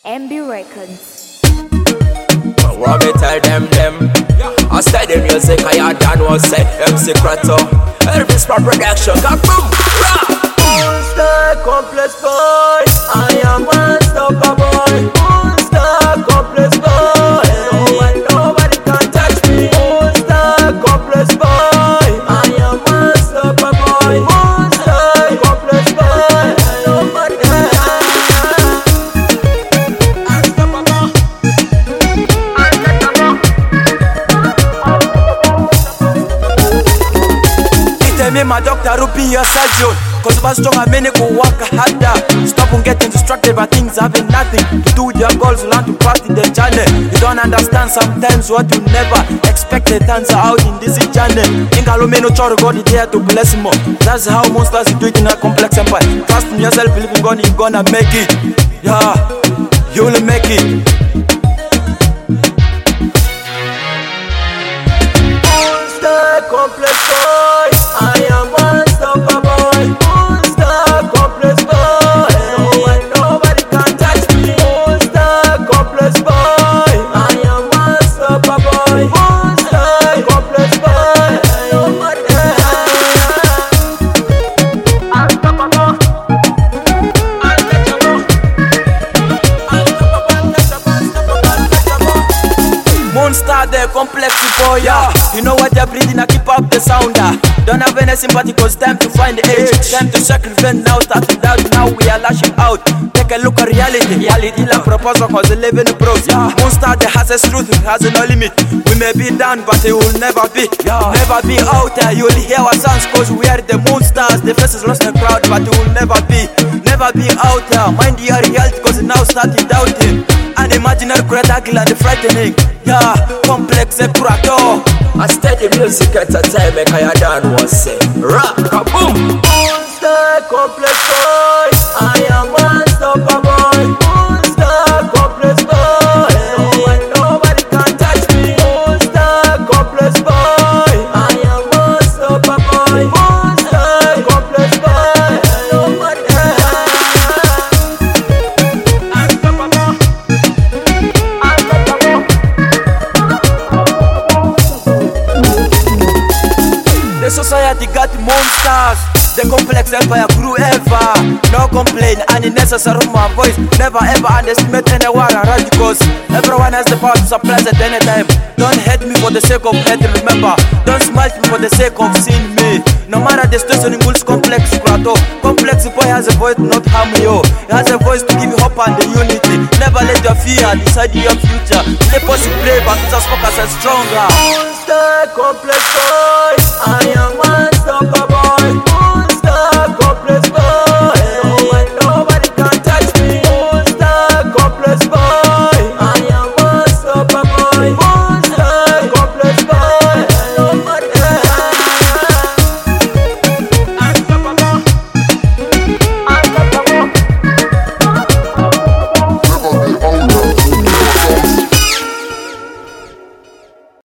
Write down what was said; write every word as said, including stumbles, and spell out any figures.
M B Records. What me tell them them? I said the music I done was say M C Krato. Elvis for production, got boom, rah. Monster complex boy, I am unstoppable boy. Monster complex boy, no one, nobody can touch me. Monster complex boy, I am unstoppable boy. Monster complex boy, nobody can touch me. Me, my doctor will be your surgeon. Cause my strong and many go work harder. Stop on getting distracted by things having nothing to do with your goals. Learn to pass in the journey. You don't understand sometimes what you never expected turns out in this journey. Ingalomeno choro God is there to bless more. That's how monsters do it in a complex empire. Trust in yourself, believe in God, you're gonna make it. Yeah, you'll make it. Monster complex boy, I am unstoppable boy. Monster complex boy, no one, nobody can touch me. Monster complex boy, I am unstoppable boy. Monster complex boy, nobody can unstoppable, untouchable, untouchable. Monster, the complex boy, yeah. You know what they're breathing, I keep up the sound. uh. Don't have any sympathy cause time to find the age. Time to sacrifice now, start without, now we are lashing out. Take a look at reality, reality like proposal cause they live in the pros. Yeah. Monster that has a truth, it has no limit. We may be down but it will never be, yeah. Never be out there, you'll hear our sounds cause we are the monsters. The faces lost in the crowd but it will never be. Never be out there, mind your reality cause it now started doubting. An imaginary creator and the frightening. Yeah, complex a crato. I steady music at a time make I done was say rock a boom. Monster complex boy, I am unstoppable boy. Monster complex boy, no one, nobody can touch me. Monster complex boy, I am unstoppable boy. Monster complex boy, nobody can unstoppable. The society got monsters. The complex empire grew ever. No complaint, unnecessary my voice. Never ever underestimate anyone around you cause everyone has the power to surprise at any time. Don't hate me for the sake of hate, remember. Don't smite me for the sake of seeing me. No matter the situation in Wolves complex plateau. Complex boy has a voice not harm you. He has a voice to give you hope and the unity. Never let your fear decide your future. Play possible play but just focus and stronger. Monster complex boy, I am one.